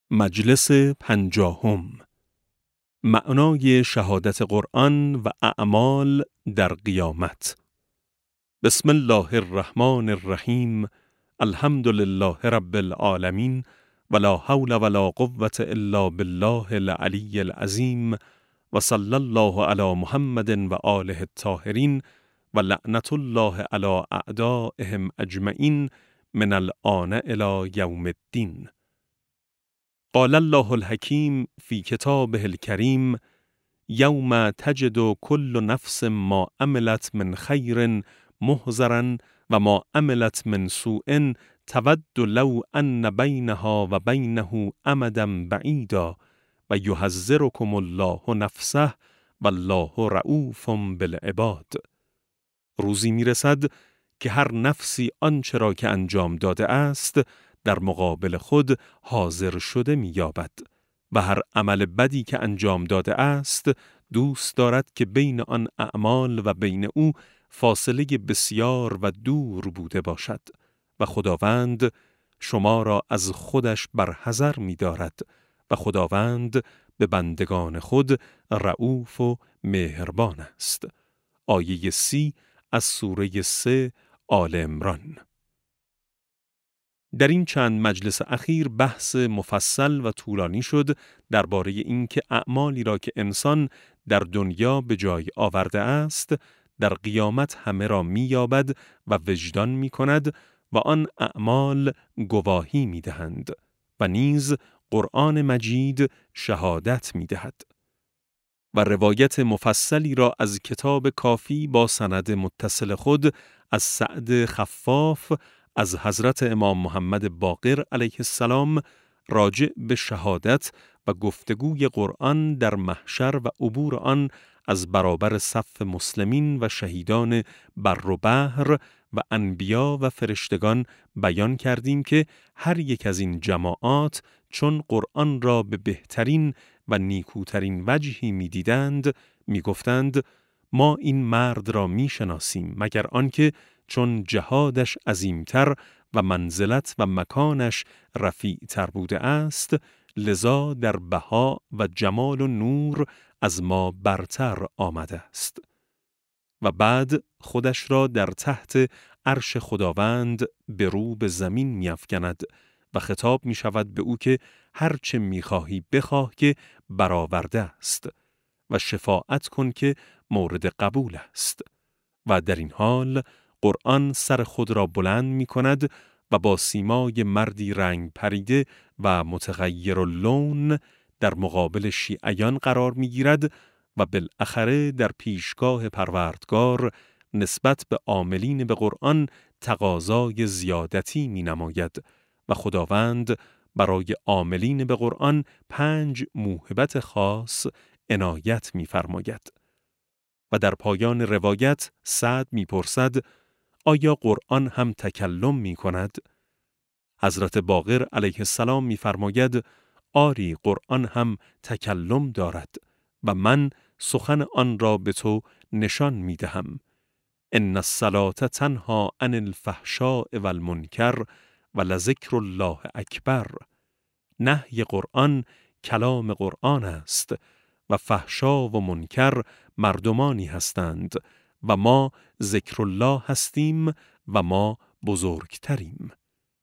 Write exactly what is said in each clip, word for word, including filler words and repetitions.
مجلس پنجاهم. معنای شهادت قرآن و اعمال در قیامت. بسم الله الرحمن الرحیم. الحمد لله رب العالمین ولا حول ولا قوة الا بالله العلی العظیم و صلی الله علی محمد و آله الطاهرین و لعنت الله علی اعدائهم اجمعین من الآن الی یوم الدین. قال الله الحکیم فی کتابه الکریم یوم تجد کل نفس ما عملت من خیر محضرا و ما عملت من سوء تود لو ان بینها و بینه امدا بعیدا و یحذرکم الله نفسه والله رؤوف بالعباد. روزی میرسد که هر نفسی آنچه را که انجام داده است در مقابل خود حاضر شده می‌یابد و هر عمل بدی که انجام داده است دوست دارد که بین آن اعمال و بین او فاصله بسیار و دور بوده باشد و خداوند شما را از خودش برحذر می‌دارد و خداوند به بندگان خود رؤوف و مهربان است. آیه سی از سوره سه آل عمران. در این چند مجلس اخیر بحث مفصل و طولانی شد درباره اینکه اعمالی را که انسان در دنیا به جای آورده است در قیامت همه را می‌یابد و وجدان می‌کند و آن اعمال گواهی می‌دهند و نیز قرآن مجید شهادت می‌دهد. و روایت مفصلی را از کتاب کافی با سند متصل خود از سعد خفاف از حضرت امام محمد باقر علیه السلام راجع به شهادت و گفتگوی قرآن در محشر و عبور آن از برابر صف مسلمین و شهیدان بر و بحر و انبیا و فرشتگان بیان کردیم که هر یک از این جماعات چون قرآن را به بهترین و نیکوترین وجهی می دیدند می گفتند ما این مرد را می شناسیم مگر آنکه چون جهادش عظیمتر و منزلت و مکانش رفیعتر بوده است لذا در بها و جمال و نور از ما برتر آمده است. و بعد خودش را در تحت عرش خداوند به رو به زمین می افکند و خطاب می شود به او که هرچه می خواهی بخواه که برآورده است و شفاعت کن که مورد قبول است. و در این حال قرآن سر خود را بلند می کند و با سیمای مردی رنگ پریده و متغیر اللون در مقابل شیعیان قرار می گیرد و بالاخره در پیشگاه پروردگار نسبت به عاملین به قرآن تقاضای زیادتی می نماید و خداوند برای عاملین به قرآن پنج موهبت خاص عنایت می فرماید. و در پایان روایت سعد می پرسد آیا قرآن هم تکلم می کند؟ حضرت باقر علیه السلام می فرماید آری قرآن هم تکلم دارد و من سخن آن را به تو نشان می دهم. ان الصلاة تنهی عن الفحشاء والمنکر ولذکر الله اکبر. نهی قرآن کلام قرآن است و فحشا و منکر مردمانی هستند و ما ذکر الله هستیم و ما بزرگتریم.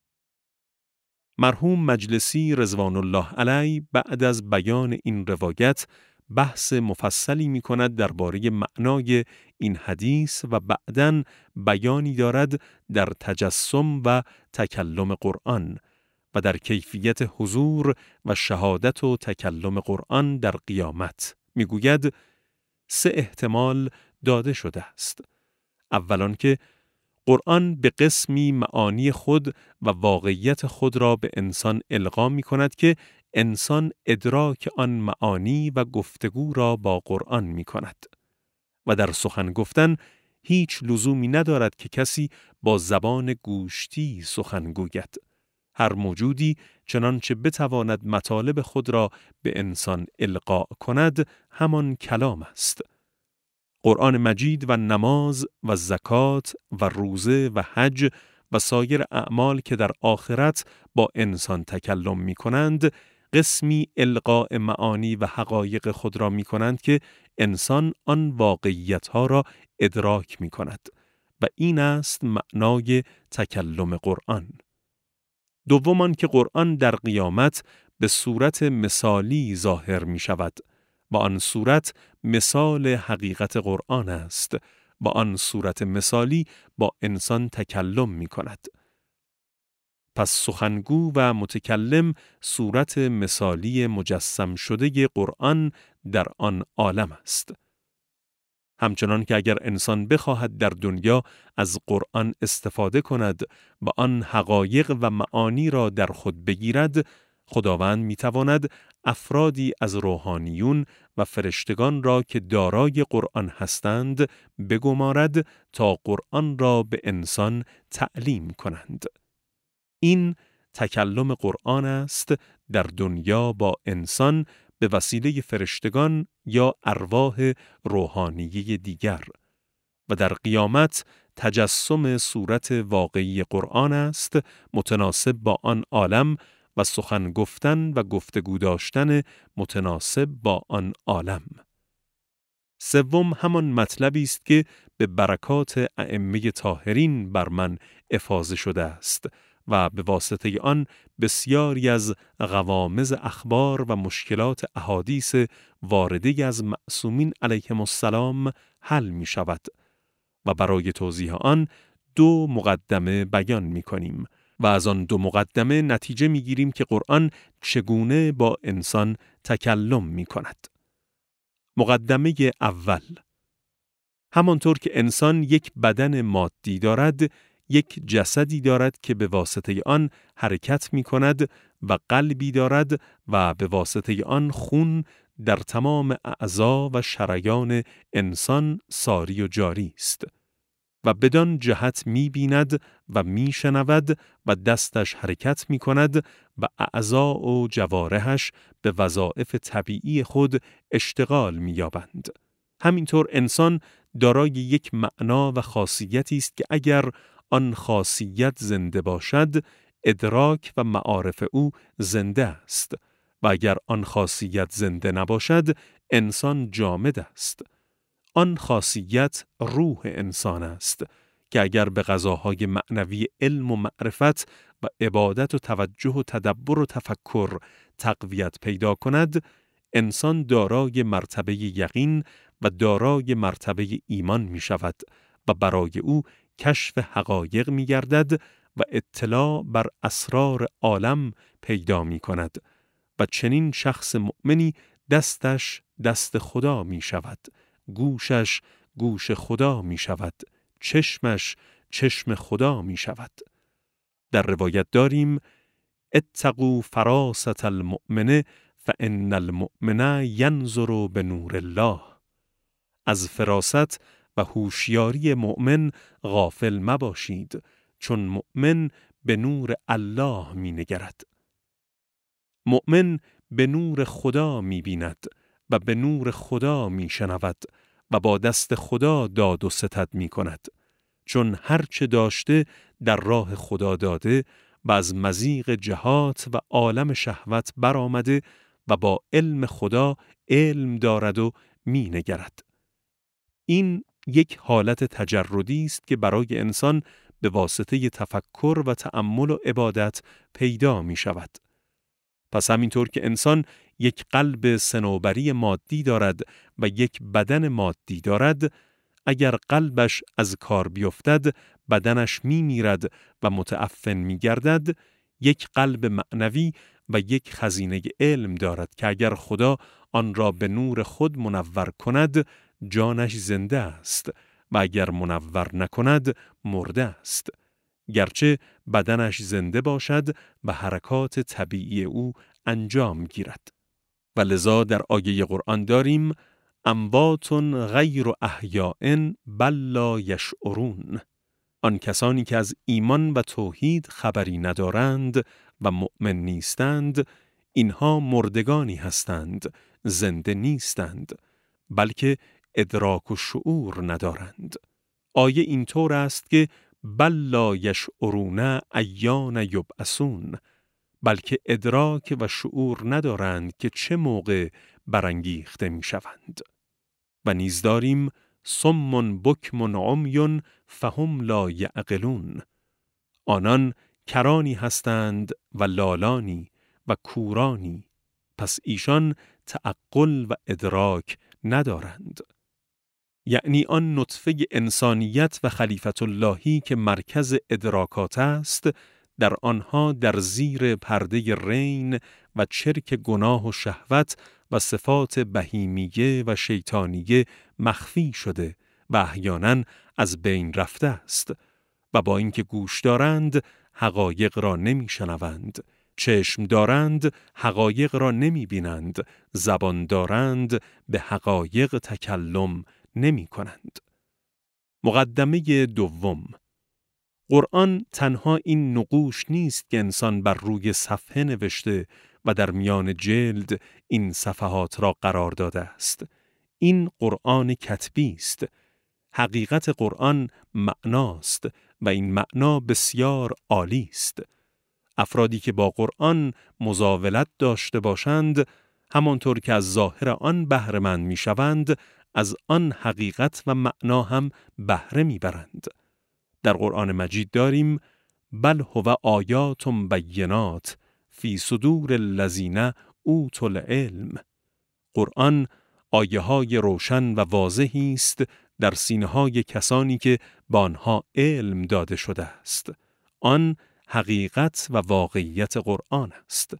مرحوم مجلسی رضوان الله علیه بعد از بیان این روایت بحث مفصلی می کند درباره معنای این حدیث و بعداً بیانی دارد در تجسم و تکلم قرآن و در کیفیت حضور و شهادت و تکلم قرآن در قیامت. می گوید سه احتمال داده شده است. اولان که قرآن به قسمی معانی خود و واقعیت خود را به انسان القا می کند که انسان ادراک آن معانی و گفتگو را با قرآن می کند. و در سخن گفتن هیچ لزومی ندارد که کسی با زبان گوشتی سخن گوید. هر موجودی چنانچه بتواند مطالب خود را به انسان القا کند همان کلام است. قرآن مجید و نماز و زکات و روزه و حج و سایر اعمال که در آخرت با انسان تکلم می کنند قسمی القاء معانی و حقایق خود را می کنند که انسان آن واقعیت ها را ادراک می کند و این است معنای تکلم قرآن. دوم که قرآن در قیامت به صورت مثالی ظاهر می شود و آن صورت مثال حقیقت قرآن است و آن صورت مثالی با انسان تکلم می کند. پس سخنگو و متکلم صورت مثالی مجسم شده قرآن در آن عالم است. همچنان که اگر انسان بخواهد در دنیا از قرآن استفاده کند و آن حقایق و معانی را در خود بگیرد، خداوند میتواند افرادی از روحانیون و فرشتگان را که دارای قرآن هستند بگمارد تا قرآن را به انسان تعلیم کنند. این تکلم قرآن است در دنیا با انسان به وسیله فرشتگان یا ارواح روحانیه دیگر و در قیامت تجسم صورت واقعی قرآن است متناسب با آن عالم و سخن گفتن و گفتگو داشتن متناسب با آن عالم. سوم همان مطلبی است که به برکات ائمه طاهرین بر من افاضه شده است و به واسطه آن بسیاری از غوامض اخبار و مشکلات احادیث وارده از معصومین علیهم السلام حل می شود و برای توضیح آن دو مقدمه بیان می کنیم و از آن دو مقدمه نتیجه می گیریم که قرآن چگونه با انسان تکلم می کند. مقدمه اول: همانطور که انسان یک بدن مادی دارد، یک جسدی دارد که به واسطه آن حرکت می کند و قلبی دارد و به واسطه آن خون در تمام اعضا و شریان انسان ساری و جاری است و بدان جهت می بیند و می شنود و دستش حرکت می کند و اعضا و جوارحش به وظایف طبیعی خود اشتغال می یابند. همینطور انسان دارای یک معنا و خاصیتی است که اگر آن خاصیت زنده باشد، ادراک و معارف او زنده است و اگر آن خاصیت زنده نباشد، انسان جامد است. آن خاصیت روح انسان است که اگر به غذاهای معنوی علم و معرفت و عبادت و توجه و تدبر و تفکر تقویت پیدا کند، انسان دارای مرتبه یقین و دارای مرتبه ایمان می شود و برای او کشف حقایق می گردد و اطلاع بر اسرار عالم پیدا می کند و چنین شخص مؤمنی دستش دست خدا می شود، گوشش گوش خدا می شود، چشمش چشم خدا می شود. در روایت داریم: اتقوا فراست المؤمن فان المؤمن ینظر بنور الله. از فراست و هوشیاری مؤمن غافل مباشید، چون مؤمن به نور الله می نگرد. مؤمن به نور خدا می بیند و به نور خدا می شنود و با دست خدا داد و ستد می کند، چون هرچه داشته در راه خدا داده و از مضیق جهات و عالم شهوت برآمده و با علم خدا علم دارد و می نگرد. این یک حالت تجردی است که برای انسان به واسطه تفکر و تأمل و عبادت پیدا می شود. پس همینطور که انسان یک قلب صنوبری مادی دارد و یک بدن مادی دارد، اگر قلبش از کار بیفتد بدنش می میرد و متعفن می گردد، یک قلب معنوی و یک خزینه علم دارد که اگر خدا آن را به نور خود منور کند جانش زنده است و اگر منور نکند مرده است، گرچه بدنش زنده باشد و حرکات طبیعی او انجام گیرد. و لذا در آیه قرآن داریم: اموات غیر احیاء بل لا یشعرون. آن کسانی که از ایمان و توحید خبری ندارند و مؤمن نیستند، اینها مردگانی هستند، زنده نیستند، بلکه ادراک و شعور ندارند. آیه اینطور است که بل لا یشعرون ایان یبعثون. بلکه ادراک و شعور ندارند که چه موقع برانگیخته می شوند. و نیز داریم صم بکم عمی فهم لا یعقلون. آنان کرانی هستند و لالانی و کورانی، پس ایشان تعقل و ادراک ندارند. یعنی آن نطفه انسانیت و خلیفت اللهی که مرکز ادراکات است، در آنها در زیر پرده رین و چرک گناه و شهوت و صفات بهیمیه و شیطانیه مخفی شده و احیانا از بین رفته است و با اینکه گوش دارند حقایق را نمی شنوند، چشم دارند حقایق را نمی بینند، زبان دارند به حقایق تکلم نمی کنند. مقدمه دوم، قرآن تنها این نقوش نیست که انسان بر روی صفحه نوشته و در میان جلد این صفحات را قرار داده است. این قرآن کتبی است. حقیقت قرآن معناست و این معنا بسیار عالی است. افرادی که با قرآن مزاولت داشته باشند، همانطور که از ظاهر آن بهره مند می‌شوند، از آن حقیقت و معنا هم بهره می‌برند. در قرآن مجید داریم بل هو آیات بینات فی صدور الذین اوتوا العلم. قرآن آیه های روشن و واضحی است در سینه های کسانی که با آنها علم داده شده است. آن حقیقت و واقعیت قرآن است.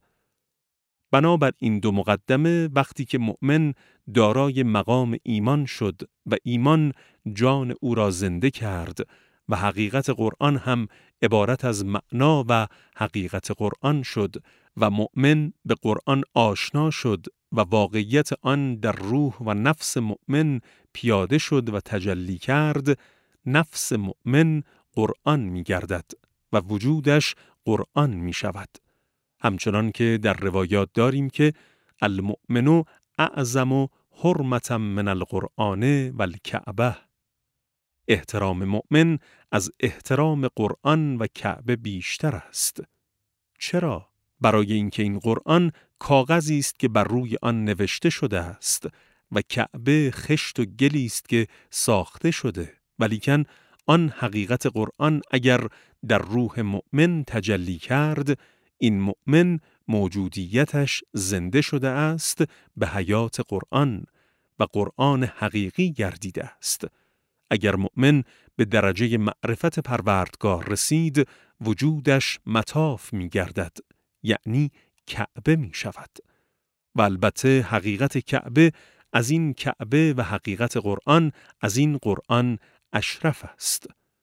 بنابر این دو مقدمه، وقتی که مؤمن دارای مقام ایمان شد و ایمان جان او را زنده کرد و حقیقت قرآن هم عبارت از معنا و حقیقت قرآن شد و مؤمن به قرآن آشنا شد و واقعیت آن در روح و نفس مؤمن پیاده شد و تجلی کرد، نفس مؤمن قرآن می گردد و وجودش قرآن می شود. همچنان که در روایات داریم که المؤمن اعظم حرمة من القرآن و الکعبه. احترام مؤمن از احترام قرآن و کعبه بیشتر است. چرا؟ برای اینکه این قرآن کاغذی است که بر روی آن نوشته شده است و کعبه خشت و گلی است که ساخته شده، ولیکن آن حقیقت قرآن اگر در روح مؤمن تجلی کرد، این مؤمن موجودیتش زنده شده است به حیات قرآن و قرآن حقیقی گردیده است. اگر مؤمن به درجه معرفت پروردگار رسید، وجودش مطاف می گردد، یعنی کعبه می شود. و البته حقیقت کعبه از این کعبه و حقیقت قرآن از این قرآن اشرف است.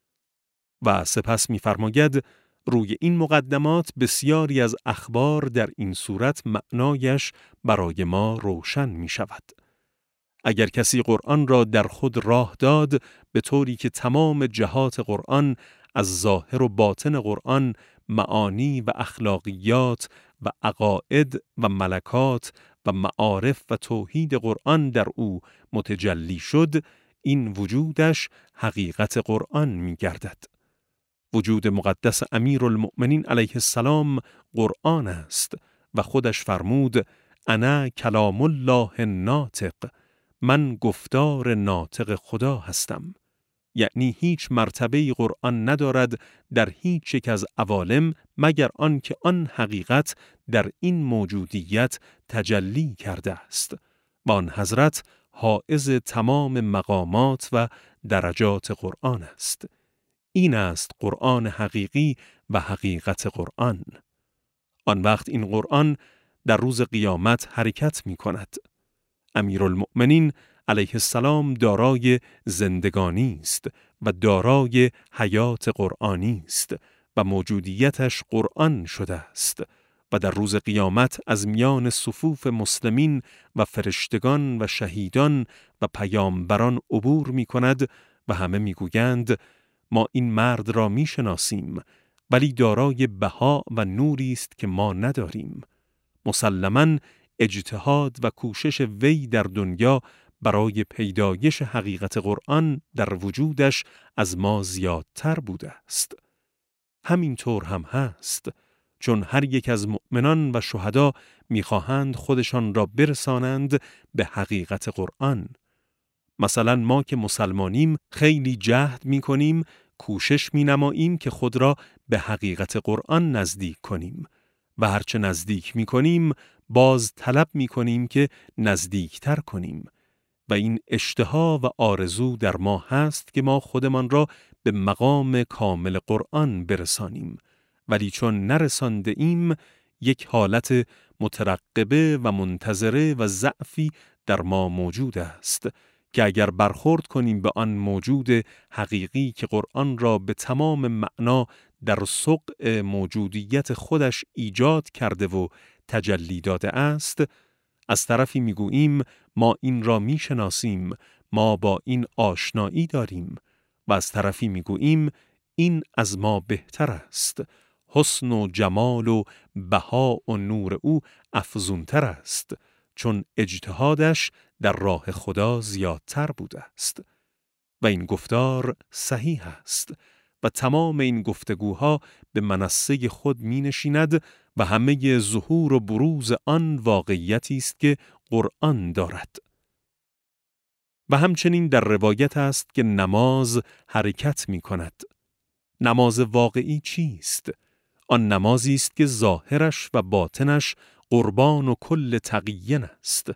و سپس می فرماید روی این مقدمات بسیاری از اخبار در این صورت معنایش برای ما روشن می شود. اگر کسی قرآن را در خود راه داد به طوری که تمام جهات قرآن از ظاهر و باطن قرآن، معانی و اخلاقیات و عقاید و ملکات و معارف و توحید قرآن در او متجلی شد، این وجودش حقیقت قرآن می گردد. وجود مقدس امیرالمؤمنین علیه السلام قرآن است و خودش فرمود انا کلام الله ناطق، من گفتار ناطق خدا هستم. یعنی هیچ مرتبه قرآن ندارد در هیچ یک از عوالم مگر آن که آن حقیقت در این موجودیت تجلی کرده است و آن حضرت حائز تمام مقامات و درجات قرآن است. این است قرآن حقیقی و حقیقت قرآن. آن وقت این قرآن در روز قیامت حرکت می کند. امیرالمؤمنین علیه السلام دارای زندگانی است و دارای حیات قرآنی است و موجودیتش قرآن شده است و در روز قیامت از میان صفوف مسلمین و فرشتگان و شهیدان و پیامبران عبور می کند و همه می گویند ما این مرد را می شناسیم، ولی دارای بها و نوری است که ما نداریم. مسلماً اجتهاد و کوشش وی در دنیا برای پیدایش حقیقت قرآن در وجودش از ما زیادتر بوده است. همین طور هم هست چون هر یک از مؤمنان و شهدا می‌خواهند خودشان را برسانند به حقیقت قرآن. مثلا ما که مسلمانیم خیلی جهد می‌کنیم، کوشش می‌نماییم که خود را به حقیقت قرآن نزدیک کنیم و هرچه نزدیک می‌کنیم باز طلب می‌کنیم که نزدیکتر کنیم و این اشتها و آرزو در ما هست که ما خودمان را به مقام کامل قرآن برسانیم، ولی چون نرسانده ایم یک حالت مترقبه و منتظره و ضعفی در ما موجود است که اگر برخورد کنیم به آن موجود حقیقی که قرآن را به تمام معنا در سقع موجودیت خودش ایجاد کرده و تجلی داده است، از طرفی میگوییم ما این را میشناسیم، ما با این آشنایی داریم، و از طرفی میگوییم این از ما بهتر است، حسن و جمال و بها و نور او افزونتر است، چون اجتهادش در راه خدا زیادتر بوده است. و این گفتار صحیح است و تمام این گفتگوها به منصه خود می نشیند و همه ظهور و بروز آن واقعیتی است که قرآن دارد. و همچنین در روایت است که نماز حرکت می کند. نماز واقعی چیست؟ آن نمازی است که ظاهرش و باطنش قربان و کل تقیین است.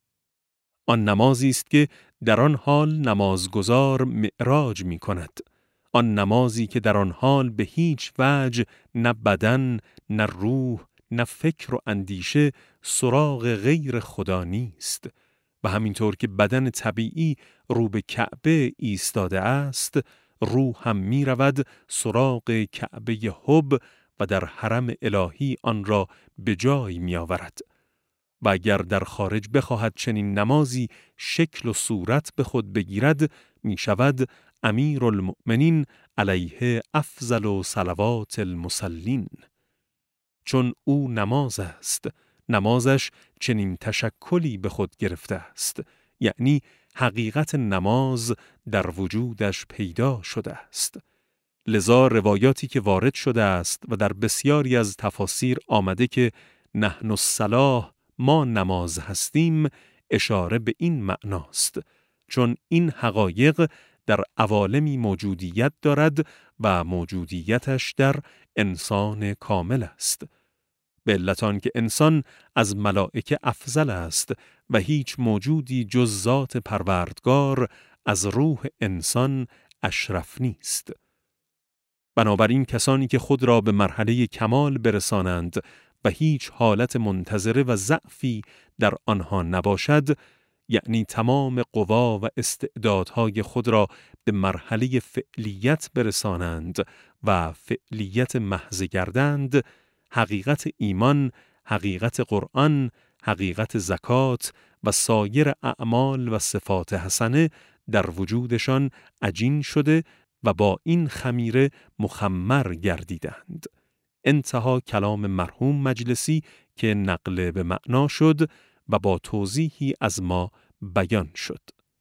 آن نمازی است که در آن حال نمازگزار معراج می کند. آن نمازی که در آن حال به هیچ وجه نه بدن، نه روح، نه فکر و اندیشه سراغ غیر خدا نیست و همینطور که بدن طبیعی رو به کعبه ایستاده است، روح هم می رود سراغ کعبه حب و در حرم الهی آن را به جای می آورد. و اگر در خارج بخواهد چنین نمازی شکل و صورت به خود بگیرد، می شود امیر المؤمنین علیه افضل و صلوات المصلین. چون او نماز است، نمازش چنین تشکلی به خود گرفته است، یعنی حقیقت نماز در وجودش پیدا شده است. لذا روایاتی که وارد شده است و در بسیاری از تفاسیر آمده که نحن الصلاة، ما نماز هستیم، اشاره به این معناست، چون این حقایق در عوالمی موجودیت دارد و موجودیتش در انسان کامل است. به علت آن که انسان از ملائکه افضل است و هیچ موجودی جز ذات پروردگار از روح انسان اشرف نیست. بنابراین کسانی که خود را به مرحله کمال برسانند و هیچ حالت منتظره و ضعفی در آنها نباشد، یعنی تمام قوا و استعدادهای خود را به مرحله فعلیت برسانند و فعلیت محض گردند، حقیقت ایمان، حقیقت قرآن، حقیقت زکات و سایر اعمال و صفات حسنه در وجودشان عجین شده و با این خمیره مخمر گردیدند. انتها کلام مرحوم مجلسی که نقل به معنا شد و با توضیحی از ما بیان شد.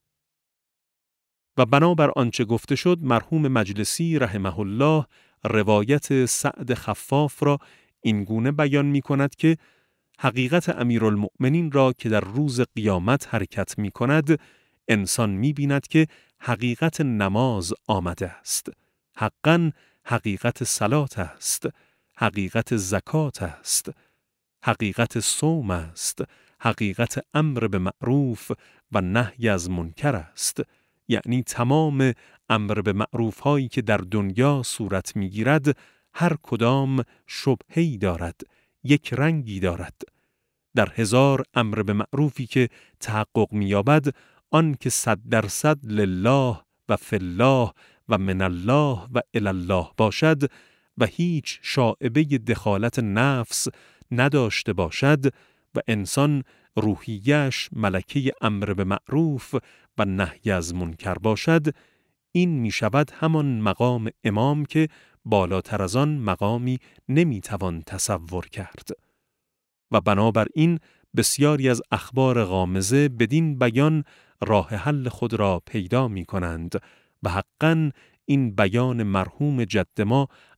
و بنابر آنچه گفته شد، مرحوم مجلسی رحمه الله روایت سعد خفاف را اینگونه بیان می کند که حقیقت امیرالمؤمنین را که در روز قیامت حرکت می کند، انسان می بیند که حقیقت نماز آمده است، حقاً حقیقت صلات است، حقیقت زکات است، حقیقت صوم است، حقیقت امر به معروف و نهی از منکر است، یعنی تمام امر به معروف هایی که در دنیا صورت می گیرد هر کدام شبهه‌ای دارد، یک رنگی دارد. در هزار امر به معروفی که تحقق می یابد، آن که صد درصد لله و فی الله و من الله و الی الله باشد و هیچ شائبه دخالت نفس نداشته باشد و انسان روحیش ملکه امر به معروف و نهی از منکر باشد، این می شود همان مقام امام که بالاتر از آن مقامی نمی توان تصور کرد. و بنابراین بسیاری از اخبار غامضه بدین بیان راه حل خود را پیدا می کنند و حقاً این بیان مرحوم جد ما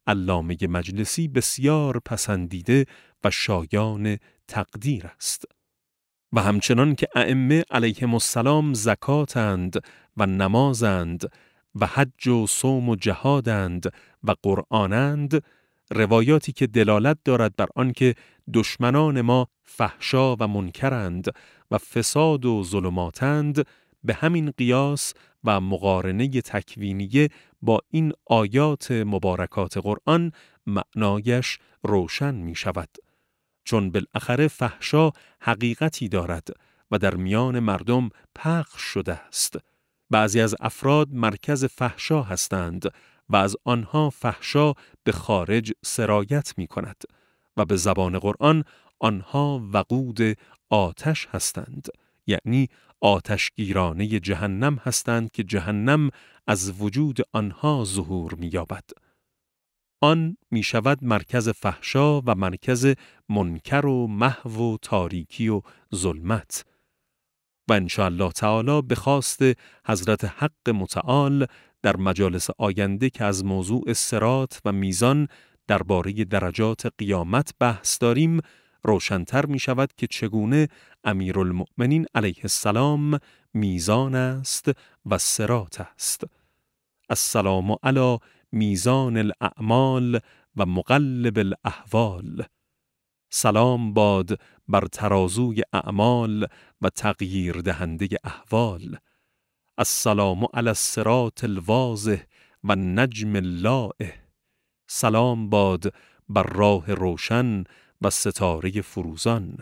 علامه مجلسی بسیار پسندیده و شایان تقدیر است. و همچنان که ائمه علیهم السلام زکاتند و نمازند و حج و صوم و جهادند و قرآنند، روایاتی که دلالت دارد بر آنکه دشمنان ما فحشا و منکرند و فساد و ظلماتند، به همین قیاس و مقارنه تکوینیه با این آیات مبارکات قرآن معنایش روشن می شود. چون بالاخره فحشا حقیقتی دارد و در میان مردم پخش شده است. بعضی از افراد مرکز فحشا هستند و از آنها فحشا به خارج سرایت می کند و به زبان قرآن آنها وقود آتش هستند، یعنی آتشگیرانه جهنم هستند که جهنم از وجود آنها ظهور می یابد. آن می شود مرکز فحشا و مرکز منکر و محو و تاریکی و ظلمت. و انشاءالله تعالی به خواست حضرت حق متعال در مجالس آینده که از موضوع صراط و میزان درباره درجات قیامت بحث داریم، روشن‌تر می شود که چگونه امیرالمؤمنین علیه السلام میزان است و صراط است. السلام علی میزان الاعمال و مقلب الاحوال. سلام باد بر ترازوی اعمال و تغییر دهنده احوال. السلام علی الصراط الواضح و النجم اللاح. سلام باد بر راه روشن و ستاره فروزان.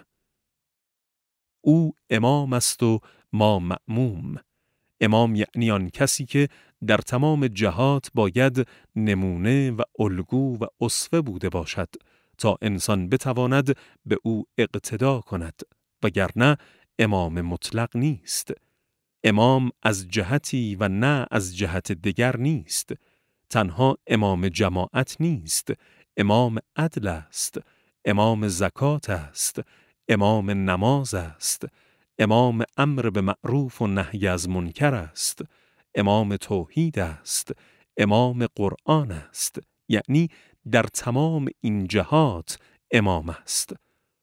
او امام است و ما مأموم. امام یعنی آن کسی که در تمام جهات باید نمونه و الگو و اسوه بوده باشد تا انسان بتواند به او اقتدا کند، وگرنه امام مطلق نیست. امام از جهتی و نه از جهت دیگر نیست. تنها امام جماعت نیست، امام عدل است، امام زکات است، امام نماز است، امام امر به معروف و نهی از منکر است، امام توحید است، امام قرآن است، یعنی در تمام این جهات امام است.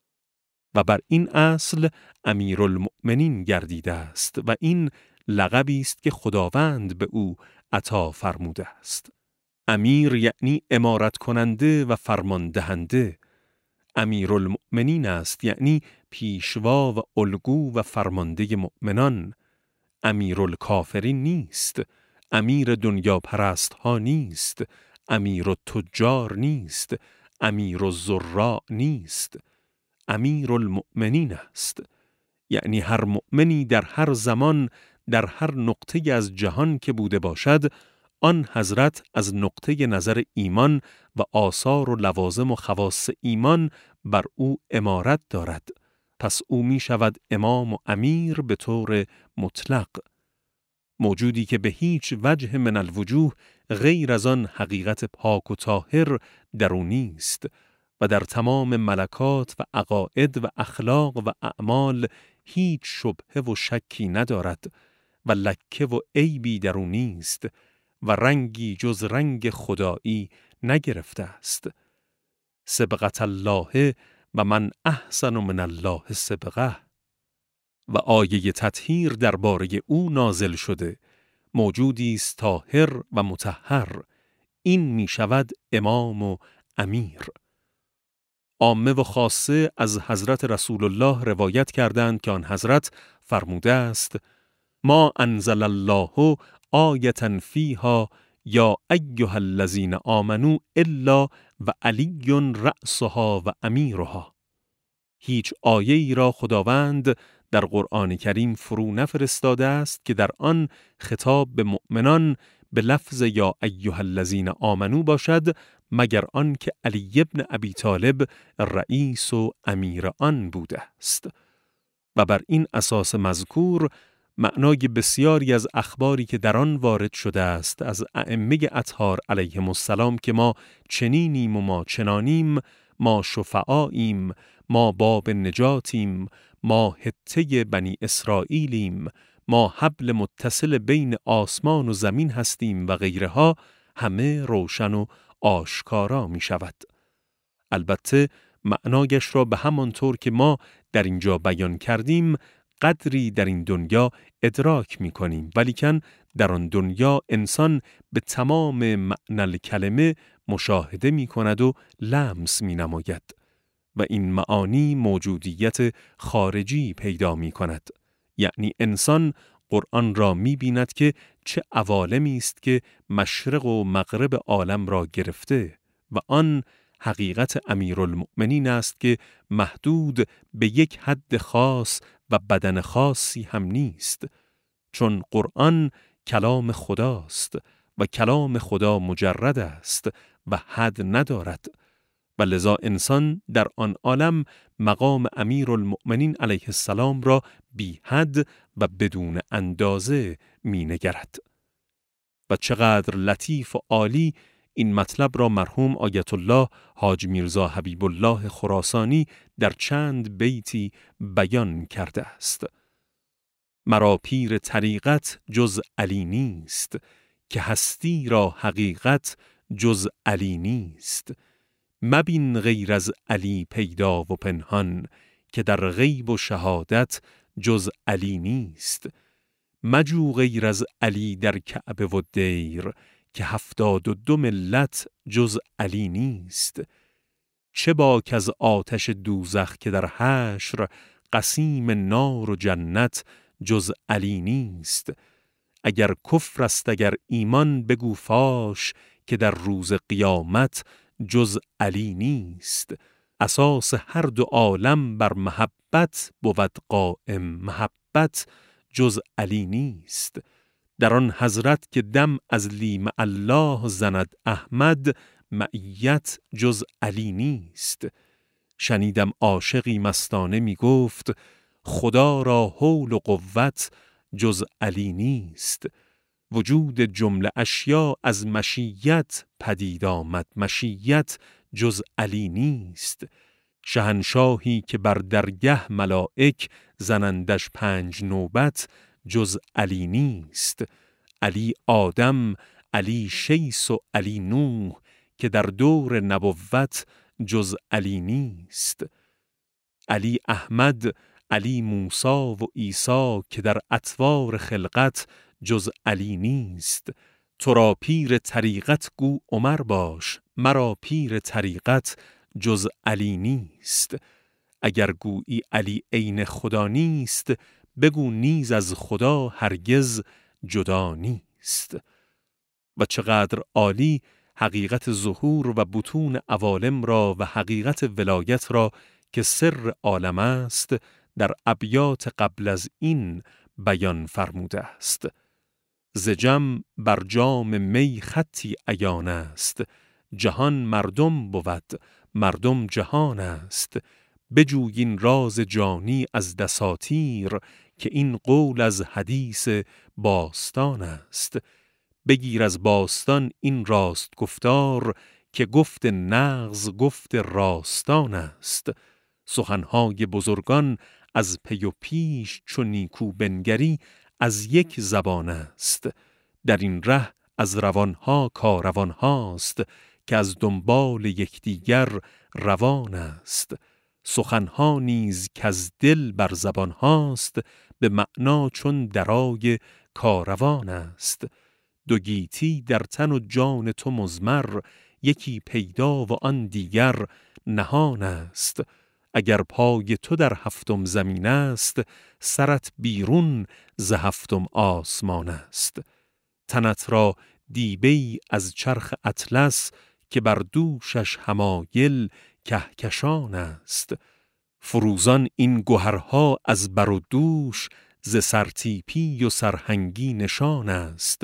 و بر این اصل امیرالمؤمنین گردیده است و این لقبی است که خداوند به او عطا فرموده است. امیر یعنی امارت کننده و فرمان دهنده. امیرالمؤمنین است یعنی پیشوا و الگو و فرمانده مؤمنان. امیرالکافرین نیست، امیر دنیا پرست ها نیست، امیر التجار نیست، امیر الزراع نیست، امیرالمؤمنین است. یعنی هر مؤمنی در هر زمان در هر نقطه از جهان که بوده باشد، آن حضرت از نقطه نظر ایمان و آثار و لوازم و خواص ایمان بر او امارت دارد. پس او می شود امام و امیر به طور مطلق. موجودی که به هیچ وجه من الوجوه غیر از آن حقیقت پاک و طاهر در او نیست و در تمام ملکات و عقاید و اخلاق و اعمال هیچ شبهه و شکی ندارد و لکه و عیبی در او نیست و رنگی جز رنگ خدایی نگرفته است. سبقت الله و من احسن من الله سبقه. و آیه تطهیر درباره او نازل شده، موجودی است طاهر و مطهر. این می شود امام و امیر. عامه و خاصه از حضرت رسول الله روایت کردند که آن حضرت فرموده است: ما انزل الله آیة فیها یا ایها الذین آمنوا الا و علی رأسها و امیرها. هیچ آیه ای را خداوند در قرآن کریم فرو نفرستاده است که در آن خطاب به مؤمنان به لفظ یا ایها الذین آمنوا باشد مگر آن که علی ابن ابی طالب رئیس و امیر آن بوده است. و بر این اساس مذکور معنای بسیاری از اخباری که در آن وارد شده است از ائمه اطهار علیهم السلام که ما چنینیم و ما چنانیم، ما شفعاییم، ما باب نجاتیم، ما حته بنی اسرائیلیم، ما حبل متصل بین آسمان و زمین هستیم و غیرها، همه روشن و آشکارا می شود. البته معنایش را به همان طور که ما در اینجا بیان کردیم قدری در این دنیا ادراک می کنیم، ولیکن در آن دنیا انسان به تمام معنی کلمه مشاهده می کند و لمس می نماید و این معانی موجودیت خارجی پیدا می کند. یعنی انسان قرآن را می بیند که چه عوالمی است که مشرق و مغرب عالم را گرفته و آن حقیقت امیرالمؤمنین است که محدود به یک حد خاص و بدن خاصی هم نیست، چون قرآن کلام خداست و کلام خدا مجرد است و حد ندارد و لذا انسان در آن عالم مقام امیرالمؤمنین علیه السلام را بی حد و بدون اندازه می نگرد. و چقدر لطیف و عالی این مطلب را مرحوم آیت الله حاج میرزا حبیب الله خراسانی در چند بیتی بیان کرده است. مرا پیر طریقت جز علی نیست، که هستی را حقیقت جز علی نیست. مبین غیر از علی پیدا و پنهان، که در غیب و شهادت جز علی نیست. مجو غیر از علی در کعبه و دیر، که هفتاد و دو ملت جز علی نیست. چه باک از آتش دوزخ که در حشر، قسیم نار و جنت جز علی نیست. اگر کفر است اگر ایمان بگو فاش، که در روز قیامت جز علی نیست. اساس هر دو عالم بر محبت بود قائم، محبت جز علی نیست. در آن حضرت که دم از لیم الله زند احمد، معیت جز علی نیست. شنیدم عاشقی مستانه می گفت، خدا را حول و قوت جز علی نیست. وجود جمله اشیا از مشیت پدید آمد، مشیت جز علی نیست. شهنشاهی که بر درگه ملائک زنندش پنج نوبت جز علی نیست. علی آدم، علی شیس و علی نوح، که در دور نبوت جز علی نیست. علی احمد، علی موسی و عیسی، که در اطوار خلقت جز علی نیست. تو را پیر طریقت گو عمر باش، مرا پیر طریقت جز علی نیست. اگر گویی علی عین خدا نیست، بگو نیز از خدا هرگز جدا نیست. و چقدر عالی حقیقت ظهور و بطون عوالم را و حقیقت ولایت را که سر عالم است در ابیات قبل از این بیان فرموده است. ز جم بر جام می خطی عیان است، جهان مردم بود، مردم جهان است. بجوی این راز جانی از دساتیر، که این قول از حدیث باستان است. بگیر از باستان این راست گفتار، که گفت نغز گفت راستان است. سخنهای بزرگان از پی و پیش چو نیکو بنگری از یک زبان است. در این ره از روانها کاروانهاست، که از دنبال یکدیگر روان است. سخنها نیز که از دل بر زبان هاست، به معنا چون درای کاروان است. دو گیتی در تن و جان تو مضمر، یکی پیدا و آن دیگر نهان است. اگر پای تو در هفتم زمین است، سرت بیرون ز هفتم آسمان است. تنت را دیبه‌ای از چرخ اطلس، که بر دوشش حمایل کهکشان است. فروزان این گوهرها از بر و دوش، ز سرتیپی و سرهنگی نشان است.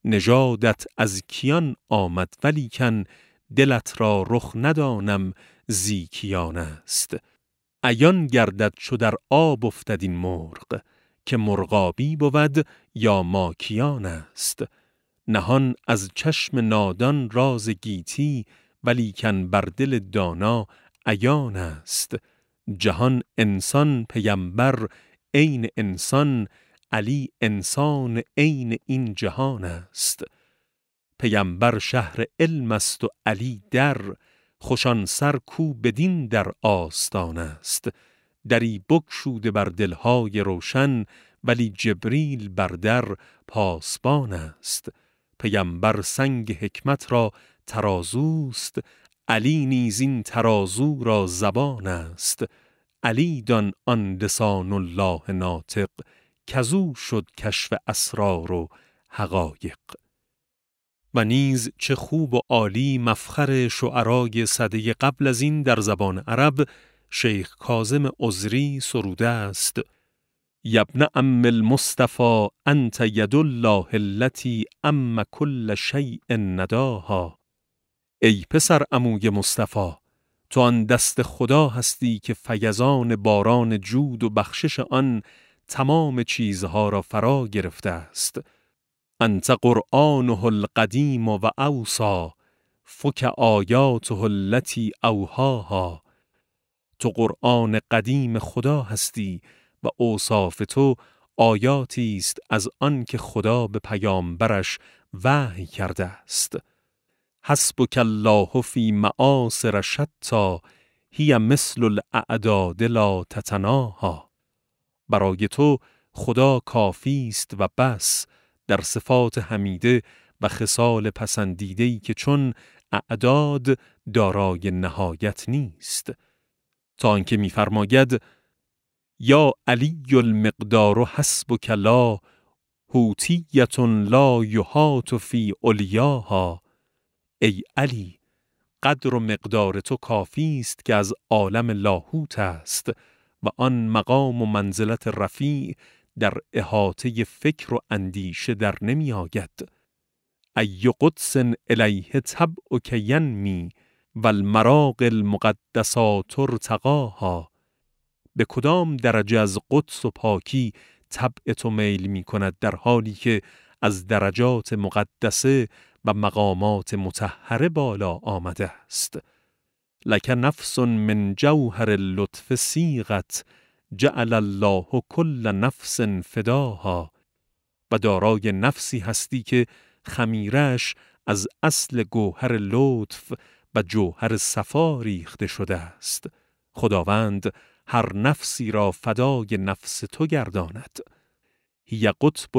نژادت از کیان آمد ولیکن، دلت را رخ ندانم زی کیان است. عیان گردد چو در آب افتد این مرغ، که مرغابی بود یا ماکیان است. نهان از چشم نادان راز گیتی، ولیکن بر دل دانا عیان است. جهان انسان پیمبر عین انسان، علی انسان عین این جهان است. پیمبر شهر علم است و علی در، خوشان سر کو بدین در آستان است. دری بگشوده بر دلهای روشن، ولی جبریل بر در پاسبان است. پیمبر سنگ حکمت را ترازوست، علی نیز این ترازو را زبان است. علی دان آن لسان الله ناطق، کزو شد کشف اسرار و حقایق. و نیز چه خوب و عالی مفخر شعرای سده قبل از این در زبان عرب شیخ کاظم عذری سروده است: یبن عم المصطفى انت ید الله التي عم کل شیء نداها. ای پسر عموی مصطفی، تو آن دست خدا هستی که فیضان باران جود و بخشش آن تمام چیزها را فرا گرفته است. انت قرآنه القدیم و اوصا، فک آیاته التي اوحاها. تو قرآن قدیم خدا هستی و اوصاف تو آیاتی است از آن که خدا به پیامبرش وحی کرده است. حسبک الله فی معاصر شتی، هی مثل الاعداد لا تتناها. برای تو خدا کافی است و بس در صفات حمیده و خصال پسندیده‌ای که چون اعداد دارای نهایت نیست. تا آنکه می‌فرماید: یا علی المقدار حسبک لا حوتیة لا یحاط فی علیاها. ای علی، قدر و مقدار تو کافی است که از عالم لاهوت است و آن مقام و منزلت رفیع در احاطه فکر و اندیشه در نمی آید. ای قدس الیه طبعک ینمی و المراق المقدسات ارتقاها. به کدام درجه از قدس و پاکی طبع تو میل می کند در حالی که از درجات مقدسه و مقامات مطهره بالا آمده است. لک نفس من جوهر اللطف سیغت، جعل الله کل نفس فداها. و دارای نفسی هستی که خمیرش از اصل گوهر لطف و جوهر صفا ریخته شده است. خداوند هر نفسی را فدای نفس تو گرداند. هی قطب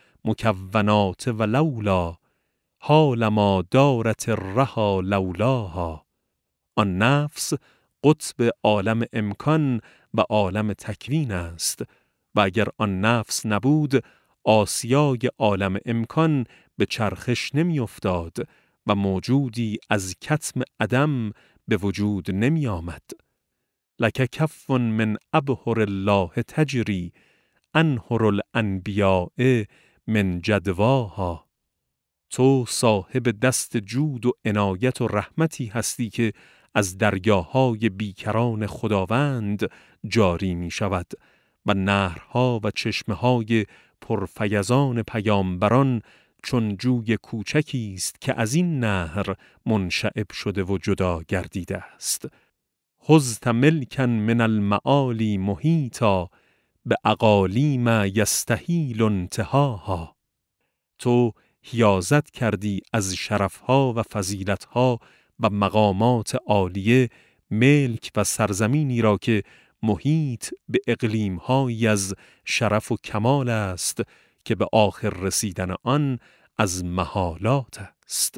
المکونات و لولا، حال ما دارت الرها لولاها. آن نفس قطب عالم امکان و عالم تکوین است و اگر آن نفس نبود آسیای عالم امکان به چرخش نمی افتاد و موجودی از کتم عدم به وجود نمی آمد. لک کف من ابحر الله تجری، انهر الانبیاء من جدواها. تو صاحب دست جود و عنایت و رحمتی هستی که از دریاهای بیکران خداوند جاری می شود و نهرها و چشمه‌های پرفیضان پیامبران چون جوی کوچکی است که از این نهر منشعب شده و جدا گردیده است. حظت ملکا من المعالی محیطا، به اقالیم یستحیل انتهاها. تو حیازت کردی از شرفها و فضیلتها و مقامات عالیه ملک و سرزمینی را که محیط به اقلیم‌هایی از شرف و کمال است که به آخر رسیدن آن از محالات است.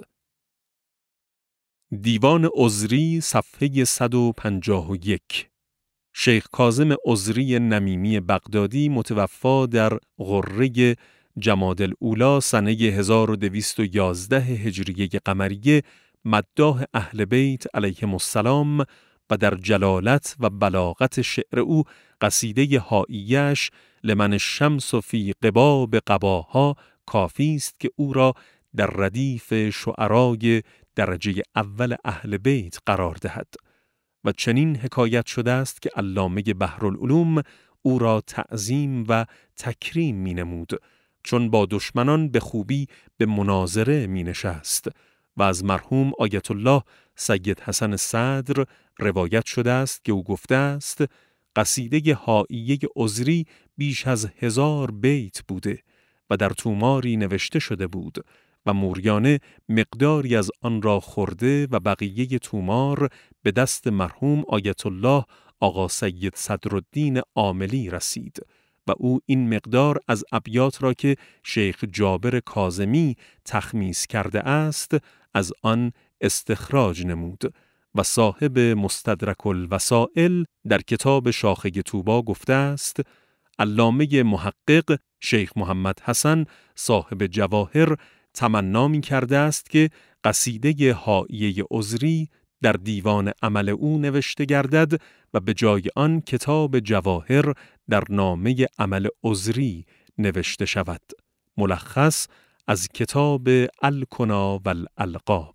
دیوان عذری صفحه صد و پنجاه و یک. شیخ کاظم عذری نمیمی بغدادی متوفی در غره جمادی الاولی سنه هزار و دویست و یازده هجری قمری، مداح اهل بیت علیهم السلام و در جلالت و بلاغت شعر او قصیده هائیه‌اش لمن الشمس فی قباب قباها کافی است که او را در ردیف شعرای درجه اول اهل بیت قرار دهد. و چنین حکایت شده است که علامه بحرالعلوم او را تعظیم و تکریم می نمود، چون با دشمنان به خوبی به مناظره می نشست. و از مرحوم آیت الله سید حسن صدر روایت شده است که او گفته است قصیده هائیه عذری بیش از هزار بیت بوده و در توماری نوشته شده بود و موریانه مقداری از آن را خورده و بقیه تومار به دست مرحوم آیت الله آقا سید صدرالدین عاملی رسید و او این مقدار از ابیات را که شیخ جابر کاظمی تخمیس کرده است از آن استخراج نمود و صاحب مستدرک الوسائل در کتاب شاخه طوبی گفته است: علامه محقق شیخ محمد حسن صاحب جواهر تمنا می کرده است که قصیده حائیه عذری در دیوان عمل او نوشته گردد و به جای آن کتاب جواهر در نامه عمل عذری نوشته شود. ملخص از کتاب الکنا و الالقاب.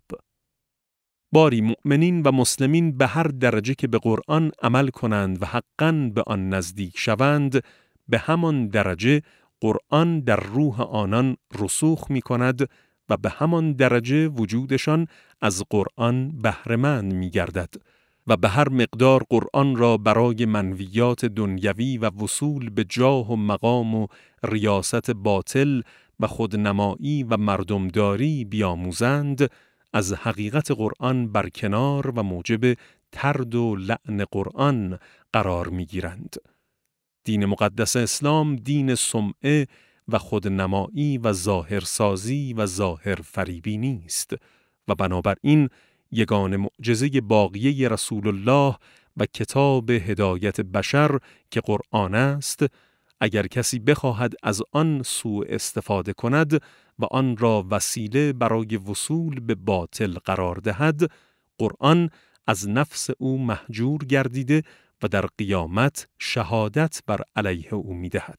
باری مؤمنین و مسلمین به هر درجه که به قرآن عمل کنند و حقاً به آن نزدیک شوند، به همان درجه قرآن در روح آنان رسوخ می کند و به همان درجه وجودشان از قرآن بهره‌مند می گردد و به هر مقدار قرآن را برای منویات دنیوی و وصول به جاه و مقام و ریاست باطل و خودنمایی و مردمداری بیاموزند، از حقیقت قرآن برکنار و موجب طرد و لعن قرآن قرار می گیرند. دین مقدس اسلام دین سمعه و خودنمایی و ظاهرسازی و ظاهر فریبی نیست و بنابراین یگان معجزه باقیه رسول الله و کتاب هدایت بشر که قرآن است، اگر کسی بخواهد از آن سوء استفاده کند و آن را وسیله برای وصول به باطل قرار دهد، قرآن از نفس او مهجور گردیده و در قیامت شهادت بر علیه او می دهد.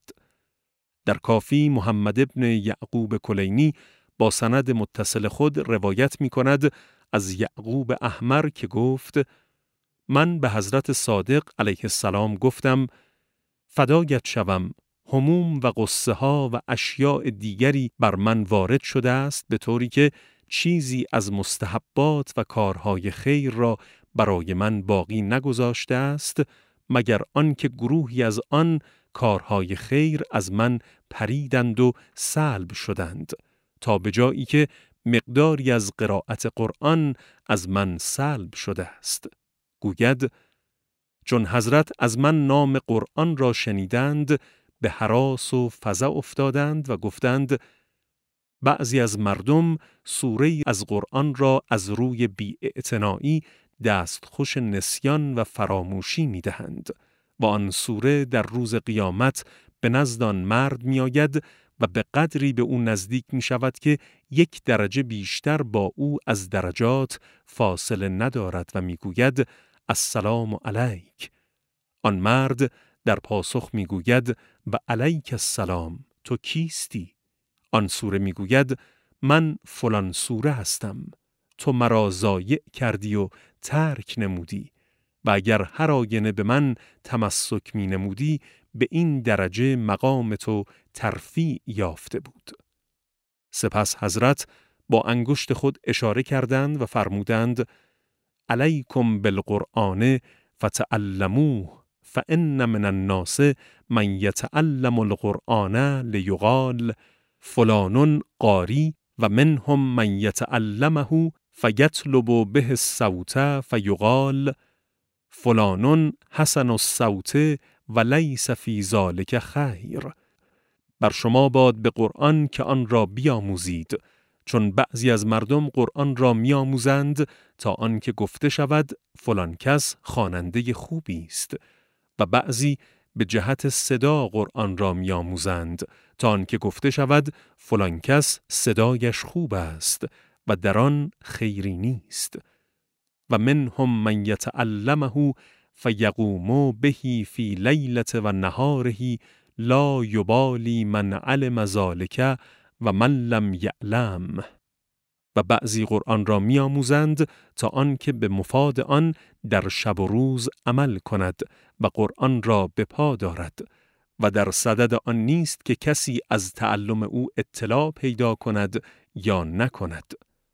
در کافی محمد ابن یعقوب کلینی با سند متصل خود روایت می کند از یعقوب احمر که گفت: من به حضرت صادق علیه السلام گفتم فدایت شوم، هموم و غصه ها و اشیاء دیگری بر من وارد شده است به طوری که چیزی از مستحبات و کارهای خیر را برای من باقی نگذاشته است مگر آنکه گروهی از آن کارهای خیر از من پریدند و سلب شدند، تا به جایی که مقداری از قرائت قرآن از من سلب شده است. گوید: چون حضرت از من نام قرآن را شنیدند به هراس و فزع افتادند و گفتند بعضی از مردم سوره از قرآن را از روی بی‌اعتنایی دستخوش نسیان و فراموشی می دهند و آن سوره در روز قیامت به نزد آن مرد می آید و به قدری به او نزدیک می شود که یک درجه بیشتر با او از درجات فاصله ندارد و می گوید السلام علیک. آن مرد در پاسخ می گوید و علیک السلام، تو کیستی؟ آن سوره می گوید من فلان سوره هستم، تو مرا ضایع کردی و ترک نمودی و اگر هر آینه به من تمسک می نمودی به این درجه مقام تو ترفیع یافته بود. سپس حضرت با انگشت خود اشاره کردند و فرمودند علیکم بالقرآن فتعلموه فإن من الناس من یتعلم القرآن لیقال فلان قاری و منهم من یتعلمه فیطلب به الصوت فیقال فلان حسن الصوت و لیس فی ذلک خیر. بر شما باد به قرآن که آن را بیاموزید، چون بعضی از مردم قرآن را میآموزند تا آنکه گفته شود فلان کس خواننده خوبی است و بعضی به جهت صدا قرآن را میآموزند تا آنکه گفته شود فلان کس صدایش خوب است و در آن خیری نیست. و منهم من یتعلمه فیقوم به فی لیلة و نهاره لا یبالی من علم ذلک و من لم یعلم. و بعضی قرآن را میآموزند تا آنکه به مفاد آن در شب و روز عمل کند و قرآن را به پا دارد و در صدد آن نیست که کسی از تعلم او اطلاع پیدا کند یا نکند.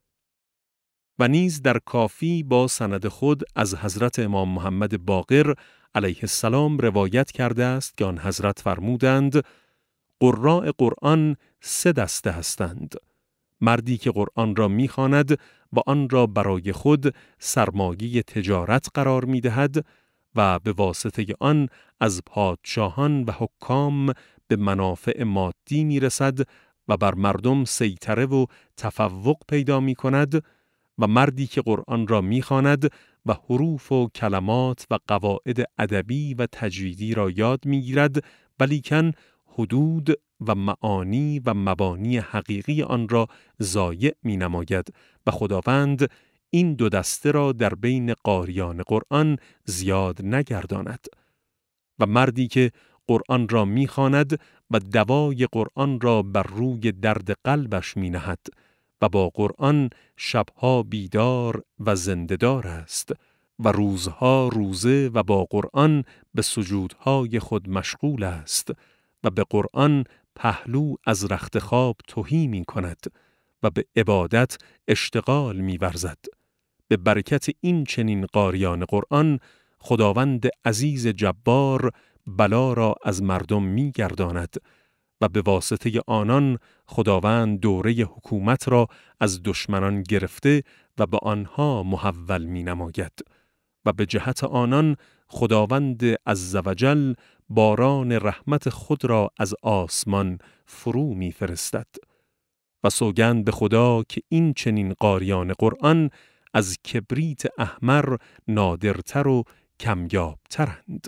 و نیز در کافی با سند خود از حضرت امام محمد باقر علیه السلام روایت کرده است که آن حضرت فرمودند قراء قرآن سه دسته هستند: مردی که قرآن را می‌خواند و آن را برای خود سرمایه تجارت قرار می‌دهد و به واسطه آن از پادشاهان و حکام به منافع مادی می‌رسد و بر مردم سیطره و تفوق پیدا می‌کند، و مردی که قرآن را می‌خواند و حروف و کلمات و قواعد ادبی و تجویدی را یاد می‌گیرد، ولیکن حدود و معانی و مبانی حقیقی آن را ضایع می‌نماید و خداوند این دو دسته را در بین قاریان قرآن زیاد نگرداند. و مردی که قرآن را می‌خواند و دوای قرآن را بر روی درد قلبش می‌نهد و با قرآن شبها بیدار و زنده‌دار است و روزها روزه و با قرآن به سجودهای خود مشغول است و به قرآن پهلو از رخت خواب تهی می کند و به عبادت اشتغال می ورزد. به برکت این چنین قاریان قرآن خداوند عزیز جبار بلا را از مردم می گرداند و به واسطه آنان خداوند دوره حکومت را از دشمنان گرفته و به آنها محول می نماید و به جهت آنان خداوند عزوجل باران رحمت خود را از آسمان فرو می فرستد. و سوگند به خدا که این چنین قاریان قرآن از کبریت احمر نادرتر و کمیابترند.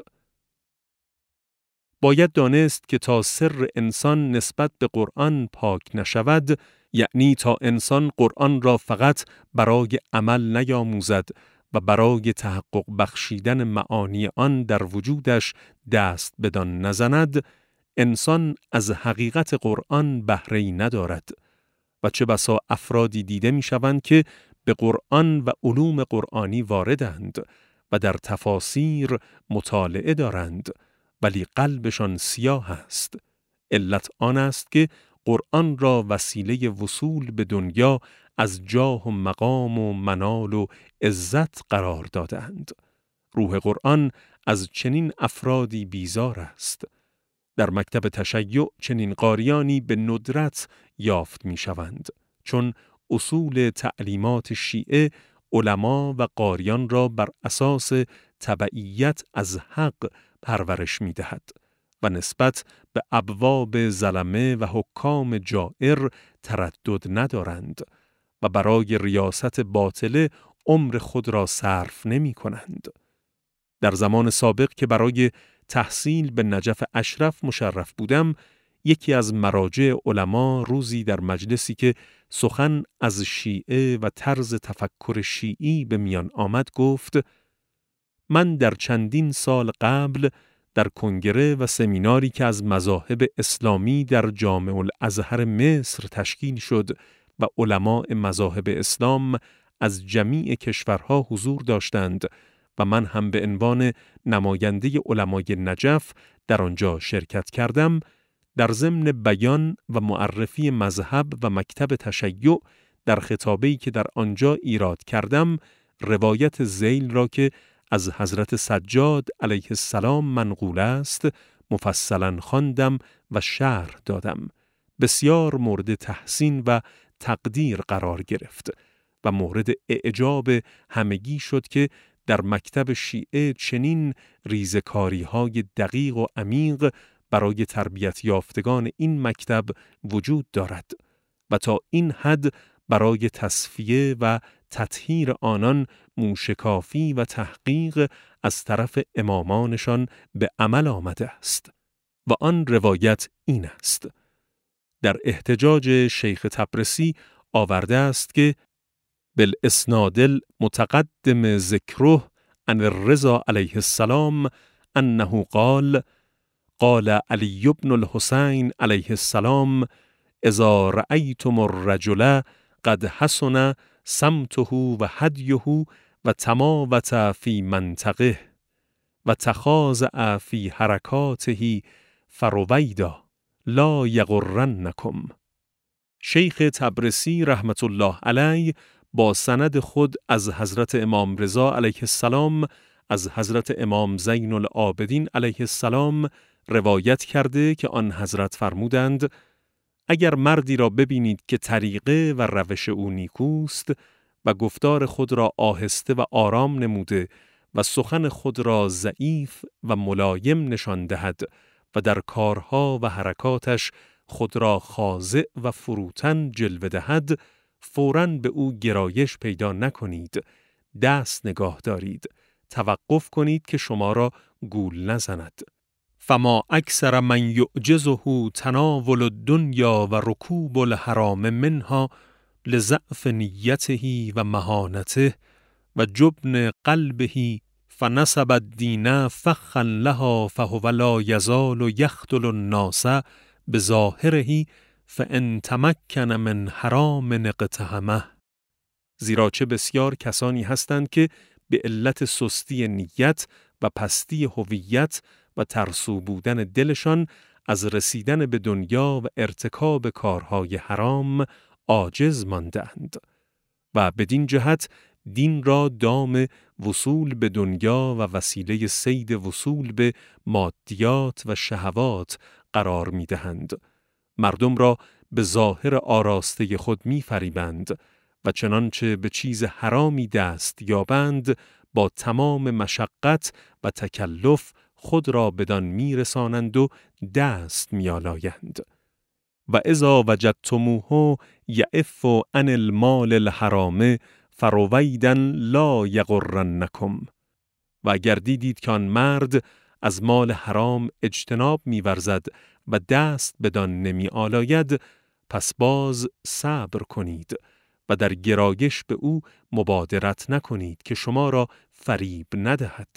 باید دانست که تا سر انسان نسبت به قرآن پاک نشود، یعنی تا انسان قرآن را فقط برای عمل نیاموزد و برای تحقق بخشیدن معانی آن در وجودش دست بدان نزند، انسان از حقیقت قرآن بهره‌ای ندارد و چه بسا افرادی دیده می شوند که به قرآن و علوم قرآنی واردند و در تفاسیر مطالعه دارند، ولی قلبشان سیاه است. علت آن است که قرآن را وسیله وصول به دنیا از جاه و مقام و منال و عزت قرار دادند. روح قرآن از چنین افرادی بیزار است. در مکتب تشیع چنین قاریانی به ندرت یافت می شوند، چون اصول تعلیمات شیعه علما و قاریان را بر اساس تبعیت از حق پرورش می دهد و نسبت به ابواب ظلمه و حکام جائر تردد ندارند و برای ریاست باطله عمر خود را صرف نمی کنند. در زمان سابق که برای تحصیل به نجف اشرف مشرف بودم، یکی از مراجع علما روزی در مجلسی که سخن از شیعه و طرز تفکر شیعی به میان آمد گفت: من در چندین سال قبل در کنگره و سمیناری که از مذاهب اسلامی در جامع الازهر مصر تشکیل شد و علماء مذاهب اسلام از جمیع کشورها حضور داشتند و من هم به عنوان نماینده علمای نجف در آنجا شرکت کردم، در ضمن بیان و معرفی مذهب و مکتب تشیع در خطابه‌ای که در آنجا ایراد کردم، روایت ذیل را که از حضرت سجاد علیه السلام منقول است مفصلاً خواندم و شرح دادم. بسیار مورد تحسین و تقدیر قرار گرفت و مورد اعجاب همگی شد که در مکتب شیعه چنین ریزکاری‌های دقیق و عمیق برای تربیت یافتگان این مکتب وجود دارد و تا این حد برای تصفیه و تطهیر آنان موشکافی و تحقیق از طرف امامانشان به عمل آمده است. و آن روایت این است: در احتجاج شیخ تبرسی آورده است که بالاسناد المتقدم ذکره عن الرضا علیه السلام انه قال قال علی بن الحسین علیه السلام اذا رأیتم الرجل قد حسن سمته و هدیه و تماوت فی منطقه و تخاضع فی حرکاته فرویدا لا یغرنکم. شیخ تبرسی رحمت الله علیه با سند خود از حضرت امام رضا علیه السلام از حضرت امام زین العابدین علیه السلام روایت کرده که آن حضرت فرمودند: اگر مردی را ببینید که طریقه و روش او نیکوست و گفتار خود را آهسته و آرام نموده و سخن خود را ضعیف و ملایم نشان دهد و در کارها و حرکاتش خود را خاضع و فروتن جلوه دهد، فوراً به او گرایش پیدا نکنید، دست نگاه دارید، توقف کنید که شما را گول نزند. فما اکثر من یعجزه تناول الدنیا و رکوب الحرام منها لضعف نیته و مهانته و جبن قلبه فنسب الدین فخا لها فهو لا یزال یخذل الناس بظاهره فان تمکن من حرام اقتحمه. زیرا چه بسیار کسانی هستند که به علت سستی نیت و پستی هویت و ترسو بودن دلشان از رسیدن به دنیا و ارتکاب کارهای حرام عاجز ماندند و بدین جهت دین را دام وصول به دنیا و وسیله صید وصول به مادیات و شهوات قرار می دهند. مردم را به ظاهر آراسته خود می فریبند و چنانچه به چیز حرامی دست یابند با تمام مشقت و تکلف خود را بدان می رسانند و دست می آلایند. و اذا وجدتموه یعف عن المال الحرام فرویدا لا یغرنکم. و اگر دیدید که آن مرد از مال حرام اجتناب می ورزد و دست بدان نمی آلاید، پس باز صبر کنید و در گرایش به او مبادرت نکنید که شما را فریب ندهد.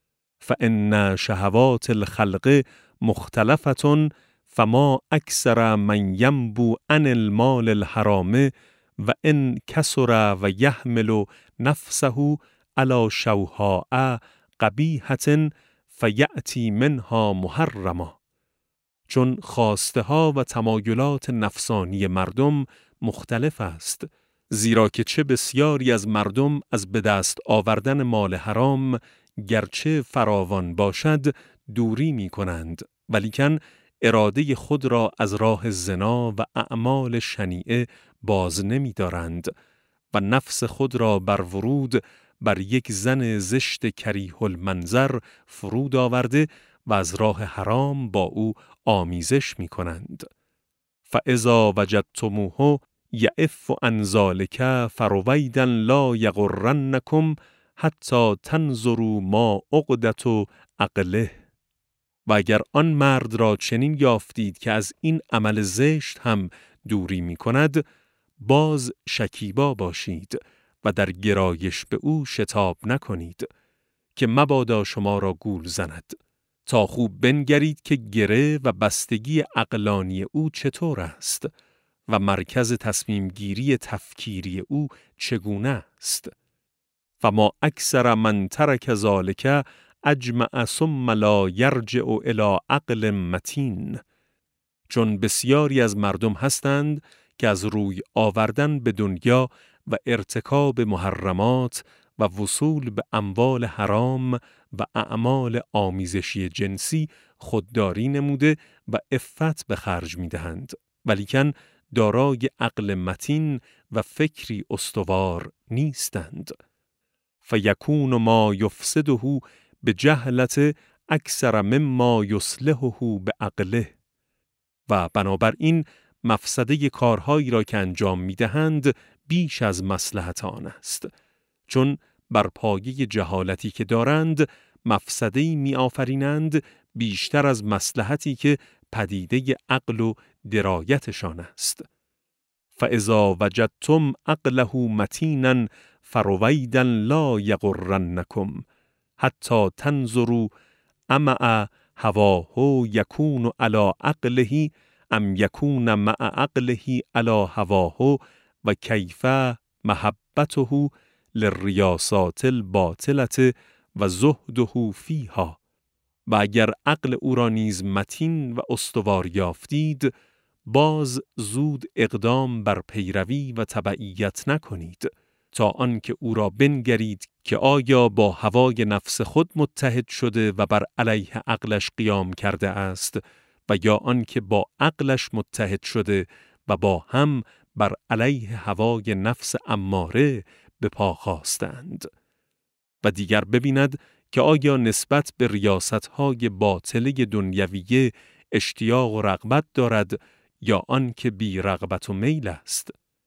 فإن شهوات الخلق مختلفة فما اکثر من ینبو عن المال الحرام و ان کسر و یحمل نفسه علی شوهاء قبیحة فیأتی منها محرما. چون خواسته ها و تمایلات نفسانی مردم مختلف است، زیرا که چه بسیاری از مردم از به دست آوردن مال حرام گرچه فراوان باشد دوری می کنند، ولیکن اراده خود را از راه زنا و اعمال شنیعه باز نمی دارند و نفس خود را بر ورود بر یک زن زشت کریه المنظر فرود آورده و از راه حرام با او آمیزش می کنند. فاذا وجدتموه یعف عن ذلک فرویدا لا یغرنکم حتی تنظروا ما عقدة عقله. و اگر آن مرد را چنین یافتید که از این عمل زشت هم دوری می کند، باز شکیبا باشید و در گرایش به او شتاب نکنید که مبادا شما را گول زند، تا خوب بنگرید که گره و بستگی عقلانی او چطور است و مرکز تصمیم گیری تفکیری او چگونه است. فما اکثر من ترک ذلک اجمع ثم لا یرجع الی عقل متین. چون بسیاری از مردم هستند که از روی آوردن به دنیا و ارتکاب محرمات و وصول به اموال حرام و اعمال آمیزشی جنسی خودداری نموده و عفت به خرج می دهند، ولیکن دارای عقل متین و فکری استوار نیستند. فیکون ما یفسده به جهلت اکثر مما یصلحه به عقله. و بنابراین مفسده کارهایی را که انجام می دهند بیش از مصلحت آن است، چون بر پایه جهالتی که دارند مفسده‌ای می آفرینند بیشتر از مصلحتی که پدیده عقل و درایتشان است. فاذا وجدتم عقله متینا فرویدا لا یغرنکم حتی تنظروا امع هواه یکون علی عقله ام یکون مع عقله علی هواه و کیف محبته للریاسات الباطلة و زهده فیها. و اگر عقل او را نیز متین و استوار یافتید، باز زود اقدام بر پیروی و تبعیت نکنید تا آنکه او را بنگرید که آیا با هوای نفس خود متحد شده و بر علیه عقلش قیام کرده است و یا آن که با عقلش متحد شده و با هم بر علیه هوای نفس اماره به پا خواستند. و دیگر ببیند که آیا نسبت به ریاست‌های باطله دنیویه اشتیاق و رغبت دارد یا آن که بی رغبت و میل است.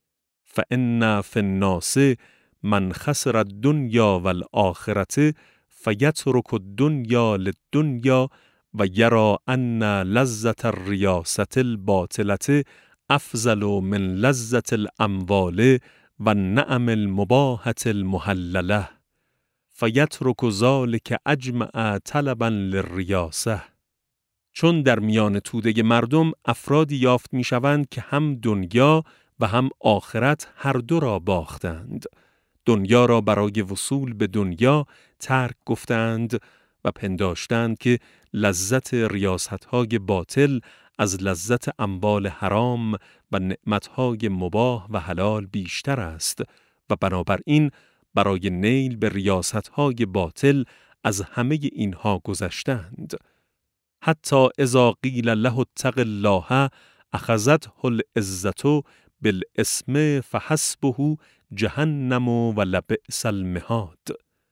فإن فی الناس من خسر الدنیا والآخرة فیترک الدنیا للدنیا و یرى ان لذة الریاسة الباطلة افضل من لذة الاموال و النعم المباحة المحللة فیترک ذلک اجمع طلبا للریاسة. چون در میان توده مردم افرادی یافت می شوند که هم دنیا و هم آخرت هر دو را باختند. دنیا را برای وصول به دنیا ترک گفتند و پنداشتند که لذت ریاست‌های باطل از لذت اموال حرام و نعمت‌های مباح و حلال بیشتر است و بنابراین برای نیل به ریاست‌های باطل از همه اینها گذشتند. حتی اذا قیل له اتق الله اخذته العزة بالاسم فحسبه جهنم و لبئس المهاد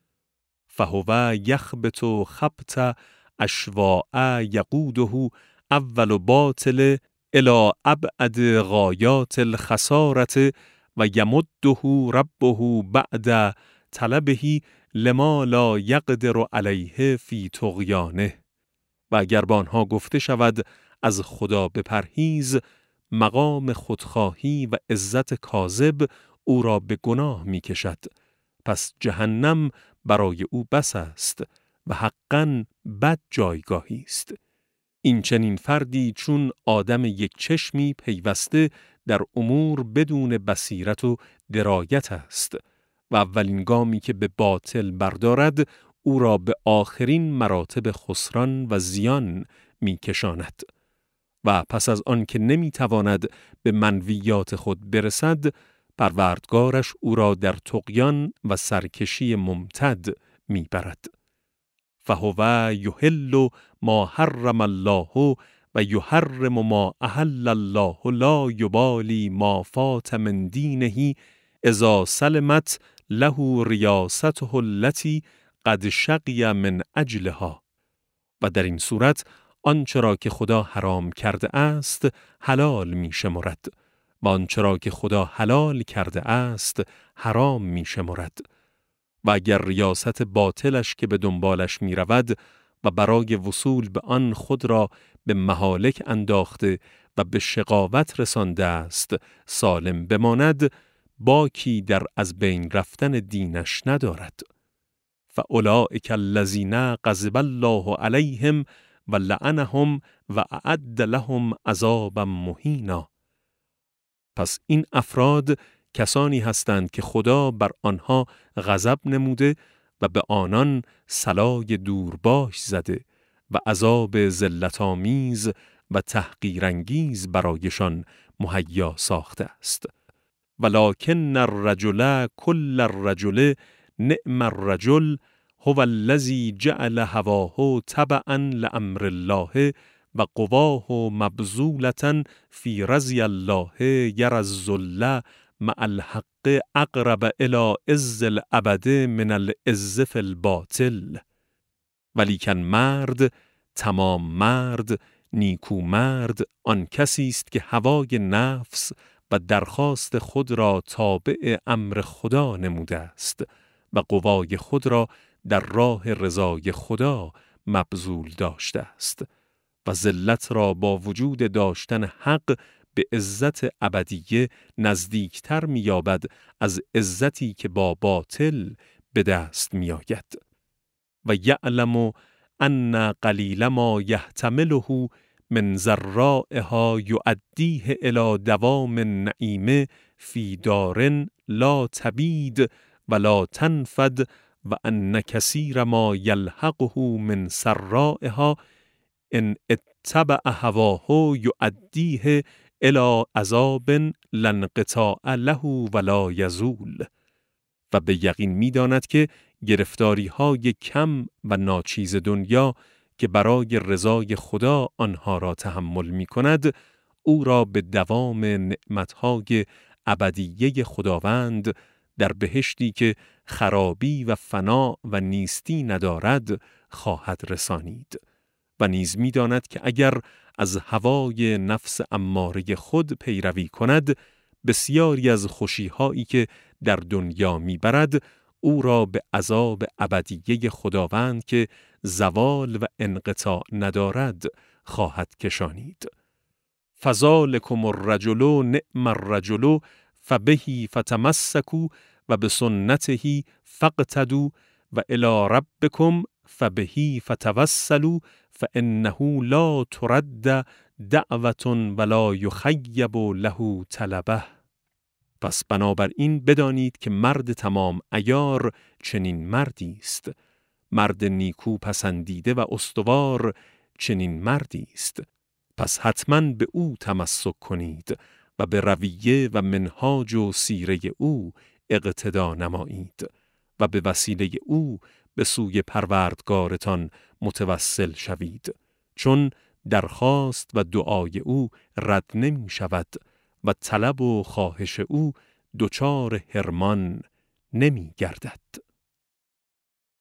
فهو یخبط خبط اشواء یقوده اول باطل الى ابعد غایات الخسارة و یمده ربه بعد طلبه لما لا یقدر علیه فی طغیانه. و اگر با آنها گفته شود از خدا بپرهیز، مقام خودخواهی و عزت کاذب او را به گناه می کشد. پس جهنم برای او بس است و حقاً بد جایگاهی است. این چنین فردی چون آدم یک چشمی پیوسته در امور بدون بصیرت و درایت است و اولین گامی که به باطل بردارد او را به آخرین مراتب خسران و زیان می کشاند. و پس از آن که نمی تواند به منویات خود برسد، پروردگارش او را در طغیان و سرکشی ممتد می برد. فهو یحل ما حرم الله و یحرم ما احل الله لا یبالی ما فات من دینه اذا سلمت له ریاسته التي قد شقی من اجلها. و در این صورت آنچه را که خدا حرام کرده است حلال می شمرد و آنچه را که خدا حلال کرده است حرام می شمرد. و اگر ریاست باطلش که به دنبالش می رود و برای وصول به آن خود را به مهالک انداخته و به شقاوت رسانده است سالم بماند، باکی در از بین رفتن دینش ندارد. فاولئک الذین غضب الله علیهم و لعنهم و اعد لهم عذابا مهینا. پس این افراد کسانی هستند که خدا بر آنها غضب نموده و به آنان صلای دورباش زده و عذاب ذلت‌آمیز و تحقیرانگیز برایشان مهیا ساخته است. ولکن الرجل کل الرجل نعم الرجل هو الذی جعل هواه تبعا لامر الله و قواه مبذولة فی رضی الله یری الذل مع الحق اقرب الی عز الابد من العز فی الباطل. ولیکن مرد، تمام مرد، نیکو مرد آن کسی است که هوای نفس و درخواست خود را تابع امر خدا نموده است و قوای خود را در راه رضای خدا مبذول داشته است و ذلت را با وجود داشتن حق به عزت ابدیه نزدیکتر می‌یابد از عزتی که با باطل به دست می‌آید. و یعلم ان قلیل ما یحتمله من ذرائها یؤدیه الی دوام النعیم فی دار لا تبید ولا تنفد و ان کثیر ما یلحقه من سرائها ان اتبع هواه یؤدیه الی عذاب لا انقطاع له ولا یزول. و به یقین می‌داند که گرفتاری‌های کم و ناچیز دنیا که برای رضای خدا آنها را تحمل می کند، او را به دوام نعمتهای ابدیه خداوند در بهشتی که خرابی و فنا و نیستی ندارد خواهد رسانید. و نیز می داند که اگر از هوای نفس اماره خود پیروی کند، بسیاری از خوشی‌هایی که در دنیا می‌برد او را به عذاب ابدیه خداوند که زوال و انقطاع ندارد خواهد کشانید. فذلکم الرجل نعم الرجل فبه فتمسکوا و بسنته فاقتدوا و الی ربکم فبه فتوسلوا فانه لا ترد دعوة ولا یخیب له طلبه. پس بنابراین بدانید که مرد تمام عیار چنین مردی است، مرد نیکو پسندیده و استوار چنین مردی است. پس حتماً به او تمسک کنید و به رویه و منهاج و سیره او اقتدا نمایید و به وسیله او به سوی پروردگارتان متوسل شوید، چون درخواست و دعای او رد نمی شود و طلب و خواهش او دچار حرمان نمی گردد.